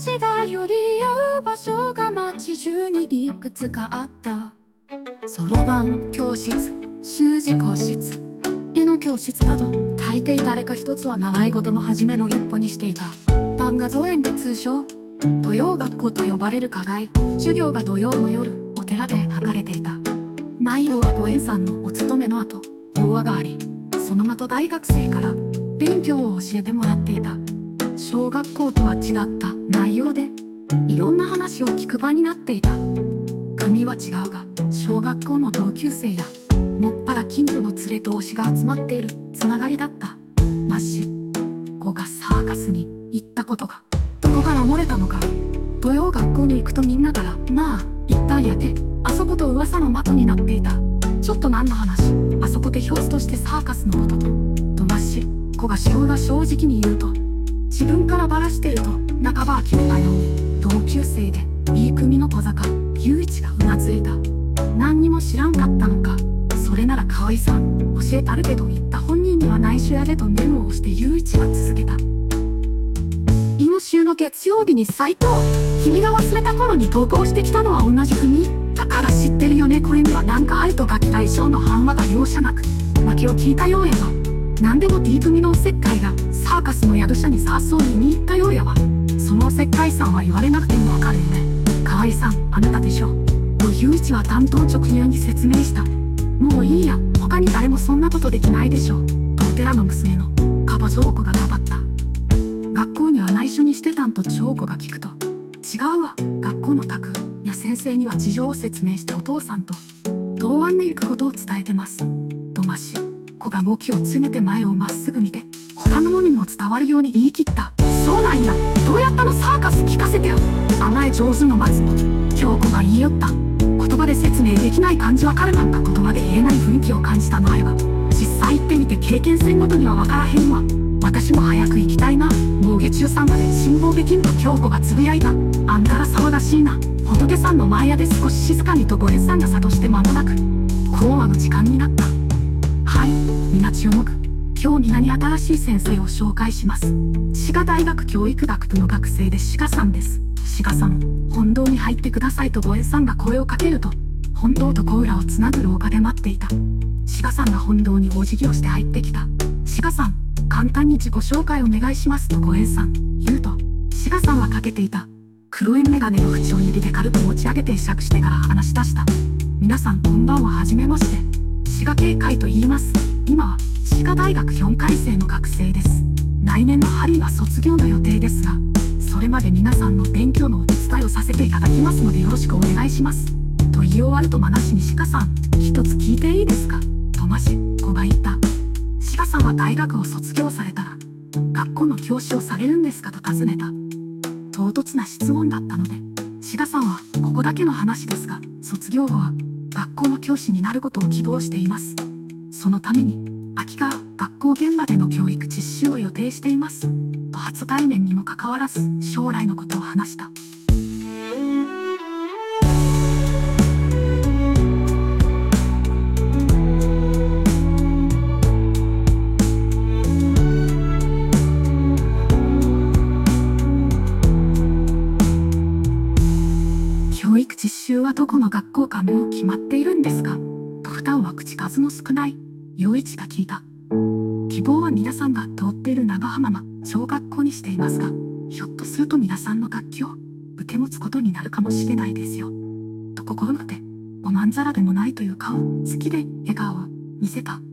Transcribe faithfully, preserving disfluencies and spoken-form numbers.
私が寄り合う場所が街中にいくつかあった。そろばん教室、習字教室、絵の教室など、大抵誰か一つは習い事の初めの一歩にしていた。番画造園で通称土曜学校と呼ばれる課外授業が土曜の夜お寺で開かれていた。内容は五円さんのお勤めの後、法話があり、その後大学生から勉強を教えてもらっていた。小学校とは違った内容でいろんな話を聞く場になっていた。組は違うが小学校の同級生やもっぱら近所の連れ同士が集まっているつながりだった。マッシュ子がサーカスに行ったことがどこから漏れたのか。土曜学校に行くとみんなから「なあ一旦やて遊ぼ」と噂の的になっていた。ちょっと何の話、あそこで表紙としてサーカスのことととマッシュ子が塩が正直に言うと、自分からバラしていると半ば呆れたよ。同級生でいい組の小坂雄一がうなずいた。何にも知らんかったのか。それなら河合さん教えたるけど言った本人には内緒やでとメモをして雄一は続けた。今週の月曜日に斎藤、君が忘れた頃に投稿してきたのは同じ組だから知ってるよね。これには何かあるとガキ大将の反話が容赦なく負けを聞いたようやわ。何でも D 組のおせっかいがサーカスの宿舎にさ遊びに行ったようやわ。そのおせっかいさんは言われなくてもわかるよね。河合さんあなたでしょと雄一は担当直入に説明した。もういいや、他に誰もそんなことできないでしょとお寺の娘のカバゾウコがかばった。学校には内緒にしてたんと長子が聞くと、違うわ、学校の宅や先生には事情を説明してお父さんと同案で行くことを伝えてますとマシ子が動きを詰めて前をまっすぐ見て他の者にも伝わるように言い切った。そうなんや、どうやったのサーカス聞かせてよ。甘え上手の松本京子が言いよった。言葉で説明できない感じわかるなんか言葉で言えない雰囲気を感じたのあれば、実際行ってみて経験せんごとにはわからへんわ。私も早く行きたいな。もう下中さんまで辛抱できんと京子がつぶやいた。あんたら騒がしいな。仏さんの前屋で少し静かにと五円さんが諭して間もなく講話の時間になった。はい、皆注目。今日皆に新しい先生を紹介します。滋賀大学教育学部の学生で滋賀さんです。滋賀さん、本堂に入ってくださいと五円さんが声をかけると、本堂と小浦をつなぐ廊下で待っていた。滋賀さんが本堂にお辞儀をして入ってきた。滋賀さん、簡単に自己紹介お願いしますと五円さん言うと、滋賀さんはかけていた黒いメガネの縁を指で軽く持ち上げて会釈してから話し出した。皆さんこんばんは、はじめまして。滋賀警戒と言います。今は滋賀大学よんかい生の学生です。来年の春には卒業の予定ですが、それまで皆さんの勉強のお手伝いをさせていただきますのでよろしくお願いしますと言い終わるとまなしに滋賀さん、一つ聞いていいですかとまし子が言った。滋賀さんは大学を卒業されたら学校の教師をされるんですかと尋ねた。唐突な質問だったので、滋賀さんはここだけの話ですが卒業後は学校の教師になることを希望しています。そのために秋から学校現場での教育実習を予定していますと初対面にもかかわらず将来のことを話した。教育実習はどこの学校かもう決まっているんですかと普段は口数の少ない陽一が聞いた。希望は皆さんが通っている長浜の小学校にしていますが、ひょっとすると皆さんの楽器を受け持つことになるかもしれないですよと心の手おまんざらでもないという顔つきで笑顔を見せた。